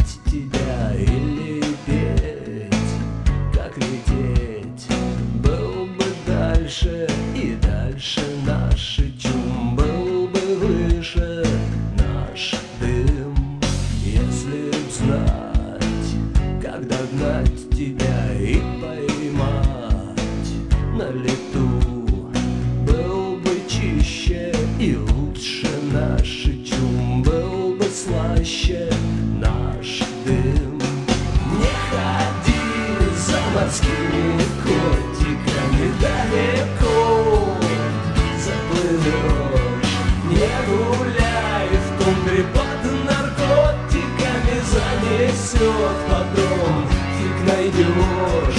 догнать тебя или петь, как лететь. Был бы дальше и дальше наш чум, был бы выше наш дым. Если б знать, как догнать тебя и поймать на лету, был бы чище и лучше наш чум, был бы слаще наш дым. Не ходи за морскими котиками далеко, заплывешь. Не гуляй в тундре под наркотиками, занесет потом, фиг найдешь.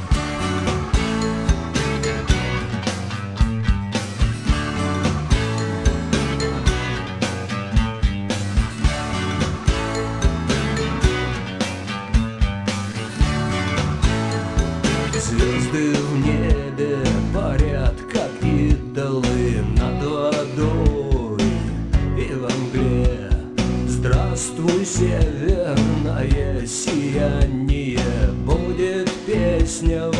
Звезды в небе парят, как идолы над водой и во мгле. Здравствуй, северное сияние, будет песня